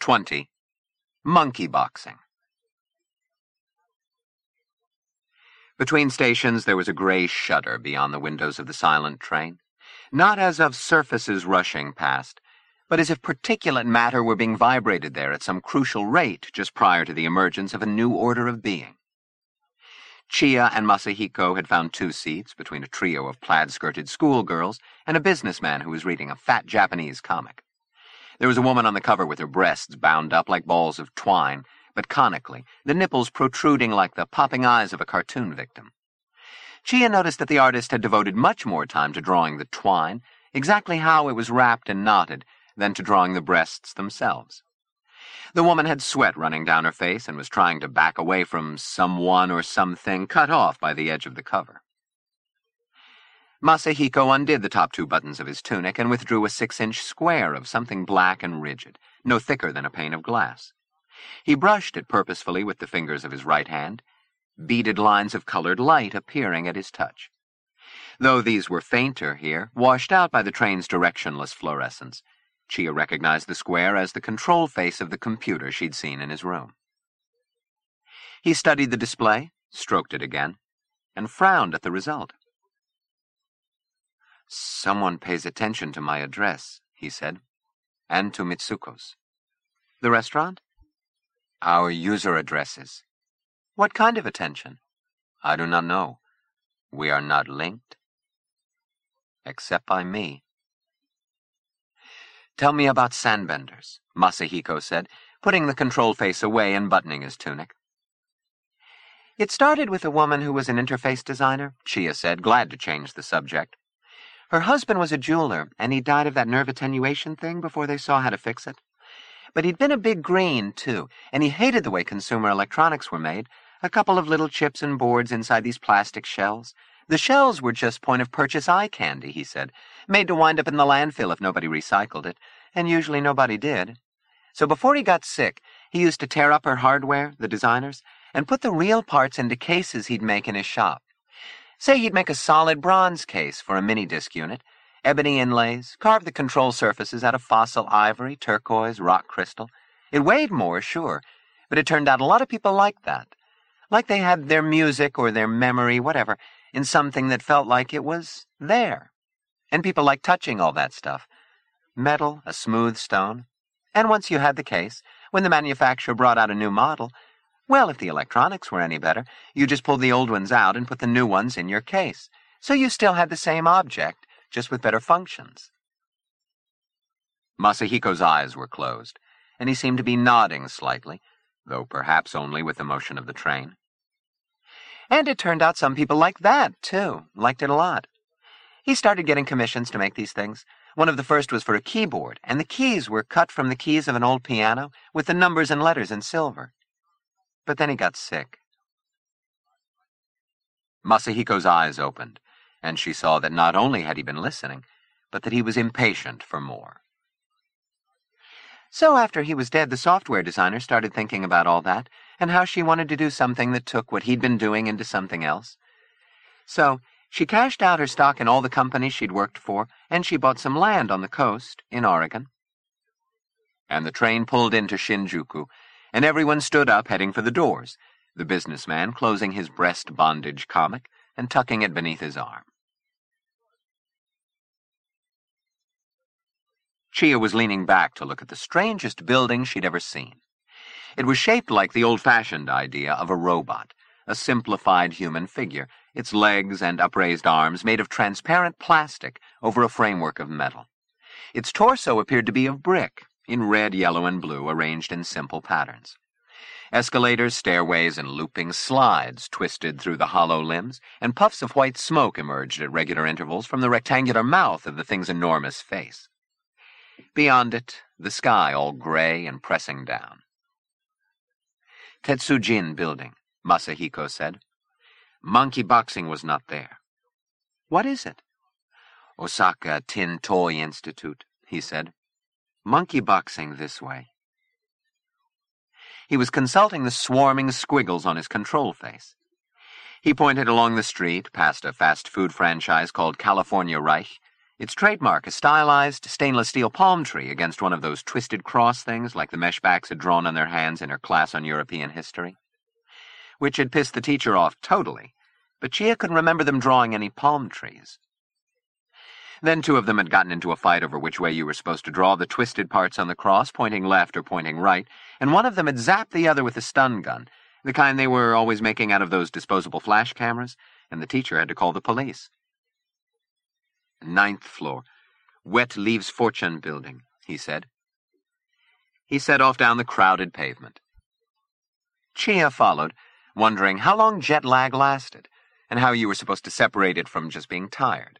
20. Monkey boxing. Between stations there was a gray shudder beyond the windows of the silent train, not as of surfaces rushing past, but as if particulate matter were being vibrated there at some crucial rate just prior to the emergence of a new order of being. Chiya and Masahiko had found 2 seats between a trio of plaid-skirted schoolgirls and a businessman who was reading a fat Japanese comic. There was a woman on the cover with her breasts bound up like balls of twine, but conically, the nipples protruding like the popping eyes of a cartoon victim. Chiya noticed that the artist had devoted much more time to drawing the twine, exactly how it was wrapped and knotted, than to drawing the breasts themselves. The woman had sweat running down her face and was trying to back away from someone or something cut off by the edge of the cover. Masahiko undid the top 2 buttons of his tunic and withdrew a 6-inch square of something black and rigid, no thicker than a pane of glass. He brushed it purposefully with the fingers of his right hand, beaded lines of colored light appearing at his touch. Though these were fainter here, washed out by the train's directionless fluorescence, Chiya recognized the square as the control face of the computer she'd seen in his room. He studied the display, stroked it again, and frowned at the result. "Someone pays attention to my address," he said, "and to Mitsuko's." "The restaurant?" "Our user addresses." "What kind of attention?" "I do not know. We are not linked." "Except by me." "Tell me about Sandbenders," Masahiko said, putting the control face away and buttoning his tunic. "It started with a woman who was an interface designer," Chiya said, glad to change the subject. "Her husband was a jeweler, and he died of that nerve attenuation thing before they saw how to fix it. But he'd been a big green, too, and he hated the way consumer electronics were made, a couple of little chips and boards inside these plastic shells. The shells were just point-of-purchase eye candy," he said, "made to wind up in the landfill if nobody recycled it, and usually nobody did. So before he got sick, he used to tear up her hardware, the designers, and put the real parts into cases he'd make in his shop. Say he'd make a solid bronze case for a mini-disc unit, ebony inlays, carve the control surfaces out of fossil ivory, turquoise, rock crystal. It weighed more, sure, but it turned out a lot of people liked that. Like they had their music or their memory, whatever, in something that felt like it was there. And people liked touching all that stuff. Metal, a smooth stone. And once you had the case, when the manufacturer brought out a new model, well, if the electronics were any better, you just pulled the old ones out and put the new ones in your case. So you still had the same object, just with better functions." Masahiko's eyes were closed, and he seemed to be nodding slightly, though perhaps only with the motion of the train. "And it turned out some people liked that, too, liked it a lot. He started getting commissions to make these things. One of the first was for a keyboard, and the keys were cut from the keys of an old piano, with the numbers and letters in silver. But then he got sick." Masahiko's eyes opened, and she saw that not only had he been listening, but that he was impatient for more. "So after he was dead, the software designer started thinking about all that, and how she wanted to do something that took what he'd been doing into something else. So she cashed out her stock in all the companies she'd worked for, and she bought some land on the coast in Oregon." And the train pulled into Shinjuku, and everyone stood up heading for the doors, the businessman closing his breast bondage comic and tucking it beneath his arm. Chiya was leaning back to look at the strangest building she'd ever seen. It was shaped like the old-fashioned idea of a robot, a simplified human figure, its legs and upraised arms made of transparent plastic over a framework of metal. Its torso appeared to be of brick, in red, yellow, and blue, arranged in simple patterns. Escalators, stairways, and looping slides twisted through the hollow limbs, and puffs of white smoke emerged at regular intervals from the rectangular mouth of the thing's enormous face. Beyond it, the sky all gray and pressing down. "Tetsujin building," Masahiko said. "Monkey boxing was not there." "What is it?" "Osaka Tin Toy Institute," he said. "Monkey boxing this way." He was consulting the swarming squiggles on his control face. He pointed along the street, past a fast food franchise called California Reich, Its trademark, a stylized stainless steel palm tree against one of those twisted cross things like the meshbacks had drawn on their hands in her class on European history. Which had pissed the teacher off totally, but Chia couldn't remember them drawing any palm trees. Then two of them had gotten into a fight over which way you were supposed to draw the twisted parts on the cross, pointing left or pointing right, and one of them had zapped the other with a stun gun, the kind they were always making out of those disposable flash cameras, and the teacher had to call the police. 9th floor. Wet Leaves Fortune building, he said. He set off down the crowded pavement. Chia followed, wondering how long jet lag lasted, and how you were supposed to separate it from just being tired.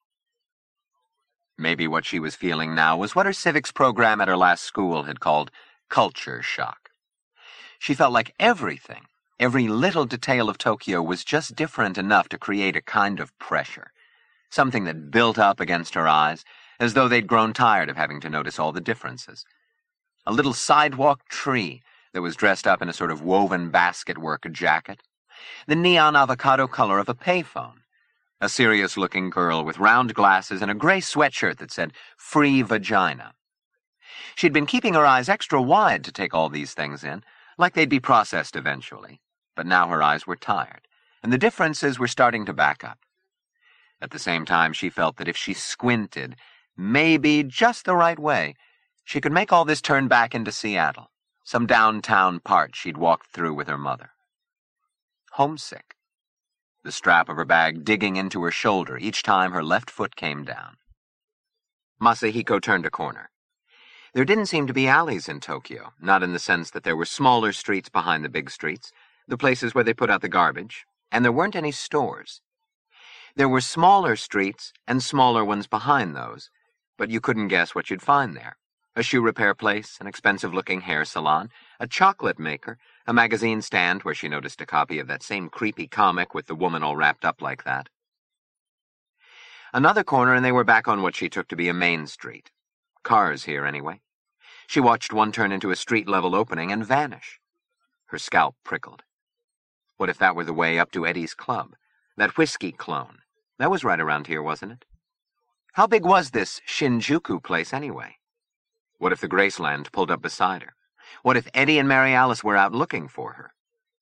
Maybe what she was feeling now was what her civics program at her last school had called culture shock. She felt like everything, every little detail of Tokyo was just different enough to create a kind of pressure, something that built up against her eyes, as though they'd grown tired of having to notice all the differences. A little sidewalk tree that was dressed up in a sort of woven basketwork jacket, the neon avocado color of a payphone, a serious-looking girl with round glasses and a gray sweatshirt that said, "Free Vagina." She'd been keeping her eyes extra wide to take all these things in, like they'd be processed eventually, but now her eyes were tired, and the differences were starting to back up. At the same time, she felt that if she squinted, maybe just the right way, she could make all this turn back into Seattle, some downtown part she'd walked through with her mother. Homesick. The strap of her bag digging into her shoulder each time her left foot came down. Masahiko turned a corner. There didn't seem to be alleys in Tokyo, not in the sense that there were smaller streets behind the big streets, the places where they put out the garbage, and there weren't any stores. There were smaller streets and smaller ones behind those, but you couldn't guess what you'd find there. A shoe repair place, an expensive-looking hair salon, a chocolate maker, a magazine stand where she noticed a copy of that same creepy comic with the woman all wrapped up like that. Another corner and they were back on what she took to be a main street. Cars here, anyway. She watched one turn into a street-level opening and vanish. Her scalp prickled. What if that were the way up to Eddie's club? That whiskey clone. That was right around here, wasn't it? How big was this Shinjuku place, anyway? What if the Graceland pulled up beside her? What if Eddie and Mary Alice were out looking for her?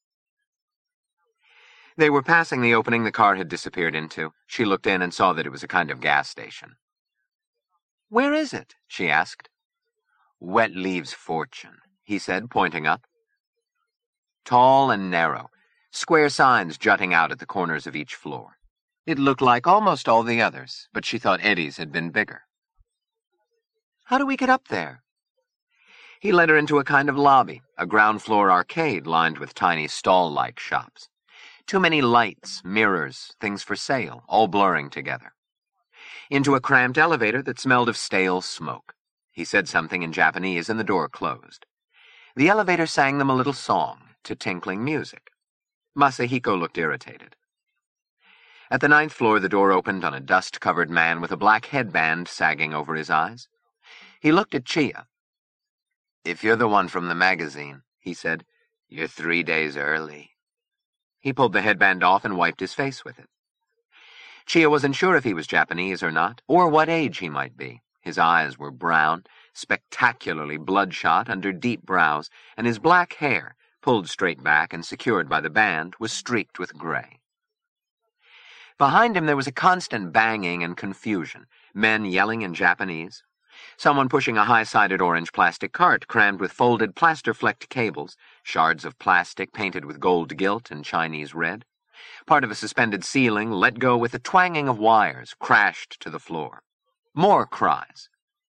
They were passing the opening the car had disappeared into. She looked in and saw that it was a kind of gas station. "Where is it?" she asked. "Wet Leaves Fortune," he said, pointing up. Tall and narrow, square signs jutting out at the corners of each floor. It looked like almost all the others, but she thought Eddie's had been bigger. "How do we get up there?" He led her into a kind of lobby, a ground-floor arcade lined with tiny stall-like shops. Too many lights, mirrors, things for sale, all blurring together. Into a cramped elevator that smelled of stale smoke. He said something in Japanese and the door closed. The elevator sang them a little song to tinkling music. Masahiko looked irritated. At the 9th floor, the door opened on a dust-covered man with a black headband sagging over his eyes. He looked at Chia. "If you're the one from the magazine," he said, "you're 3 days early." He pulled the headband off and wiped his face with it. Chia wasn't sure if he was Japanese or not, or what age he might be. His eyes were brown, spectacularly bloodshot under deep brows, and his black hair, pulled straight back and secured by the band, was streaked with gray. Behind him there was a constant banging and confusion, men yelling in Japanese, someone pushing a high-sided orange plastic cart crammed with folded plaster-flecked cables, shards of plastic painted with gold gilt and Chinese red. Part of a suspended ceiling let go with a twanging of wires, crashed to the floor. More cries.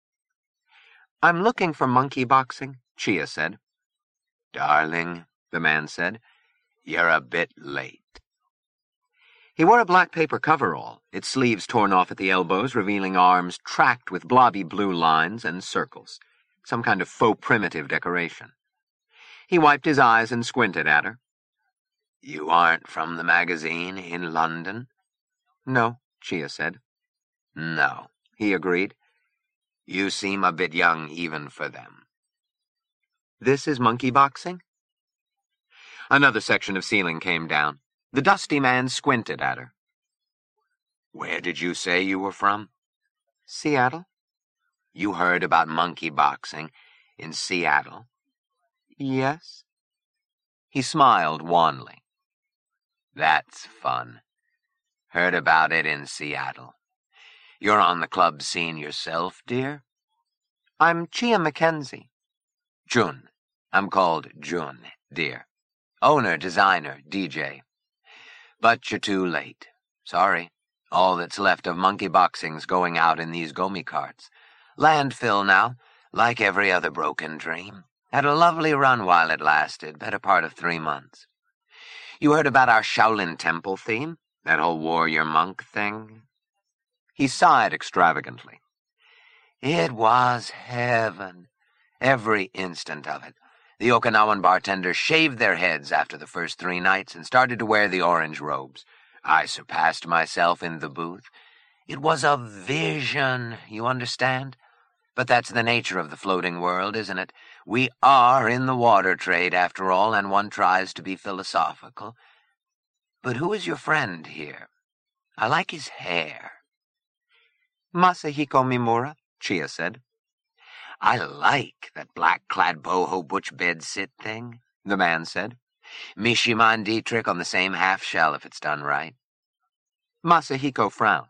"I'm looking for monkey boxing," Chia said. "Darling," the man said, "you're a bit late." He wore a black paper coverall, its sleeves torn off at the elbows, revealing arms tracked with blobby blue lines and circles, some kind of faux primitive decoration. He wiped his eyes and squinted at her. "You aren't from the magazine in London?" "No," Chia said. "No," he agreed. "You seem a bit young even for them." "This is monkey boxing?" Another section of ceiling came down. The dusty man squinted at her. "Where did you say you were from?" Seattle? You heard about monkey boxing in Seattle? Yes. He smiled wanly. That's fun. Heard about it in Seattle. You're on the club scene yourself, dear? I'm Chia Mackenzie. Jun. I'm called Jun, dear. Owner, designer, DJ. But you're too late. Sorry. All that's left of monkey boxing's going out in these Gomi carts. Landfill now, like every other broken dream. Had a lovely run while it lasted, better part of 3 months. You heard about our Shaolin Temple theme? That whole warrior monk thing? He sighed extravagantly. It was heaven. Every instant of it. The Okinawan bartenders shaved their heads after the first 3 nights and started to wear the orange robes. I surpassed myself in the booth. It was a vision, you understand? But that's the nature of the floating world, isn't it? We are in the water trade, after all, and one tries to be philosophical. But who is your friend here? I like his hair. Masahiko Mimura, Chia said. I like that black-clad boho butch bed-sit thing, the man said. Mishima and Dietrich on the same half-shell if it's done right. Masahiko frowned.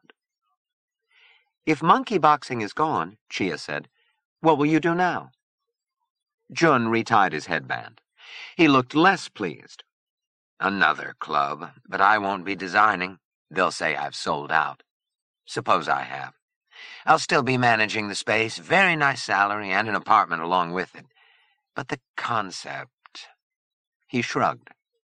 If monkey boxing is gone, Chia said, what will you do now? Jun retied his headband. He looked less pleased. Another club, but I won't be designing. They'll say I've sold out. Suppose I have. I'll still be managing the space, very nice salary, and an apartment along with it. But the concept... He shrugged.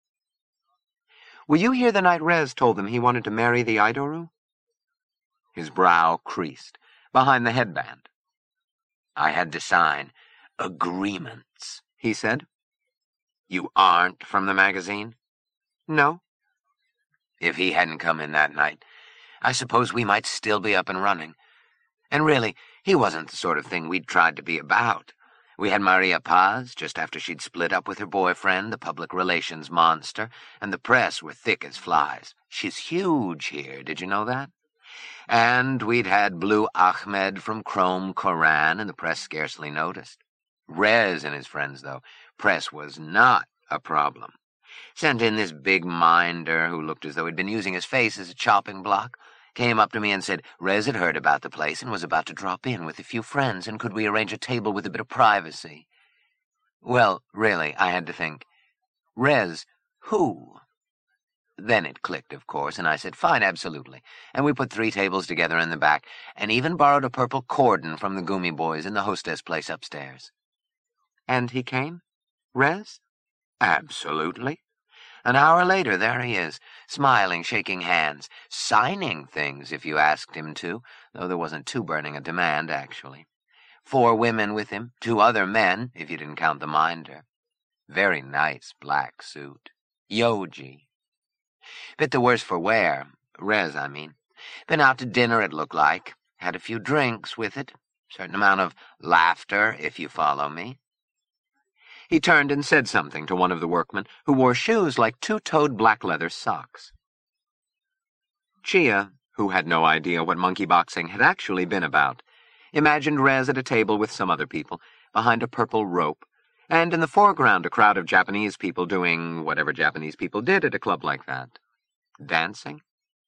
Will you hear the night Rez told them he wanted to marry the Aidoru? His brow creased, behind the headband. I had to sign agreements, he said. You aren't from the magazine? No. If he hadn't come in that night, I suppose we might still be up and running. And really, he wasn't the sort of thing we'd tried to be about. We had Maria Paz just after she'd split up with her boyfriend, the public relations monster, and the press were thick as flies. She's huge here, did you know that? And we'd had Blue Ahmed from Chrome Koran, and the press scarcely noticed. Rez and his friends, though, press was not a problem. Sent in this big minder who looked as though he'd been using his face as a chopping block. Came up to me and said Rez had heard about the place and was about to drop in with a few friends, and could we arrange a table with a bit of privacy? Well, really, I had to think. Rez, who? Then it clicked, of course, and I said, fine, absolutely. And we put 3 tables together in the back, and even borrowed a purple cordon from the Gumi boys in the hostess place upstairs. And he came? Rez? Absolutely. An hour later, there he is, smiling, shaking hands, signing things if you asked him to, though there wasn't too burning a demand, actually. 4 women with him, 2 other men, if you didn't count the minder. Very nice black suit. Yoji. Bit the worse for wear. Rez, I mean. Been out to dinner, it looked like. Had a few drinks with it. Certain amount of laughter, if you follow me. He turned and said something to one of the workmen, who wore shoes like 2-toed black leather socks. Chia, who had no idea what monkey boxing had actually been about, imagined Rez at a table with some other people, behind a purple rope, and in the foreground a crowd of Japanese people doing whatever Japanese people did at a club like that. Dancing.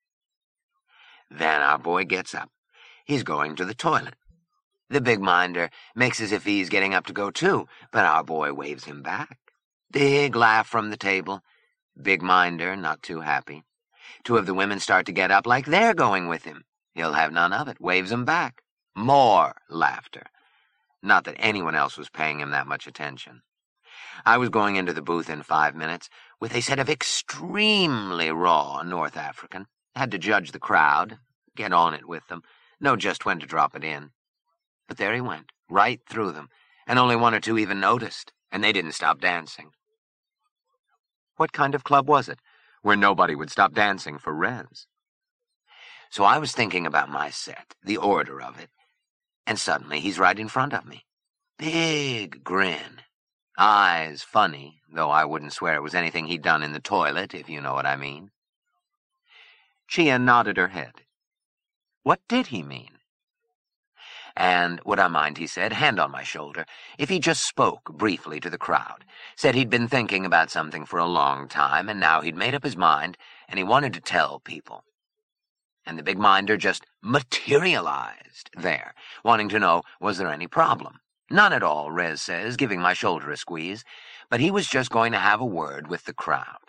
Then our boy gets up. He's going to the toilet. The big minder makes as if he's getting up to go too, but our boy waves him back. Big laugh from the table. Big minder not too happy. 2 of the women start to get up like they're going with him. He'll have none of it. Waves them back. More laughter. Not that anyone else was paying him that much attention. I was going into the booth in 5 minutes with a set of extremely raw North African. Had to judge the crowd, get on it with them, know just when to drop it in. But there he went, right through them, and only 1 or 2 even noticed, and they didn't stop dancing. What kind of club was it, where nobody would stop dancing for Rez? So I was thinking about my set, the order of it, and suddenly he's right in front of me. Big grin. Eyes funny, though I wouldn't swear it was anything he'd done in the toilet, if you know what I mean. Chia nodded her head. What did he mean? And would I mind, he said, hand on my shoulder, if he just spoke briefly to the crowd, said he'd been thinking about something for a long time, and now he'd made up his mind, and he wanted to tell people. And the big minder just materialized there, wanting to know, was there any problem? None at all, Rez says, giving my shoulder a squeeze, but he was just going to have a word with the crowd.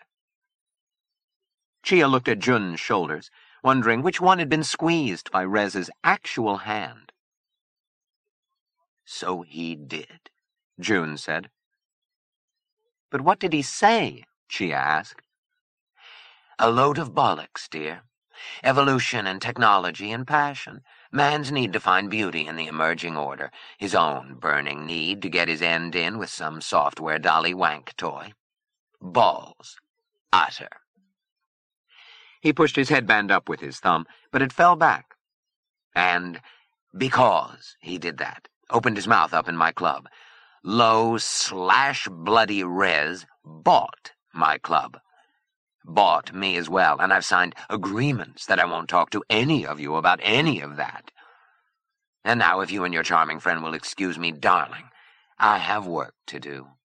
Chia looked at Jun's shoulders, wondering which one had been squeezed by Rez's actual hand. So he did, Jun said. But what did he say? Chia asked. A load of bollocks, dear. Evolution and technology and passion. Man's need to find beauty in the emerging order. His own burning need to get his end in with some software dolly wank toy. Balls. Utter. He pushed his headband up with his thumb, but it fell back. And because he did that, opened his mouth up in my club, low/bloody Rez bought my club. Bought me as well, and I've signed agreements that I won't talk to any of you about any of that. And now if you and your charming friend will excuse me, darling, I have work to do.